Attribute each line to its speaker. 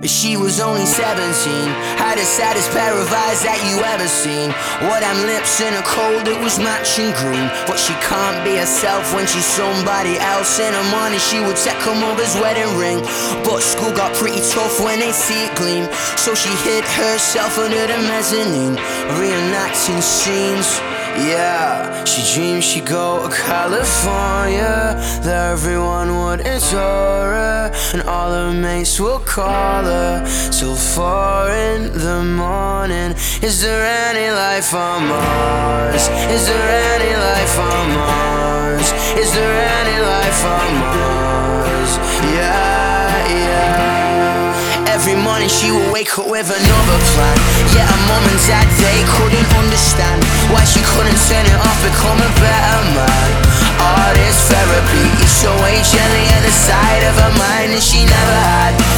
Speaker 1: She was only 17, had the saddest pair of eyes that you ever seen. What them lips in a cold, it was matching green. But she can't be herself when she's somebody else. In the morning she would take her mother's wedding ring, but school got pretty tough when they see it gleam. So she hid herself under the mezzanine, reenacting scenes. Yeah, she dreamed she'd go to California, that everyone would adore her, and all her mates will call her till 4 in the morning. Is there any life on Mars? Is there any life on Mars? Is there any life on Mars? Yeah, yeah. Every morning she would wake up with another plan. Yeah, her mom and dad, they couldn't understand why she couldn't turn it off, become a better man. All this therapy is so way gently at the side of her mind, and she never had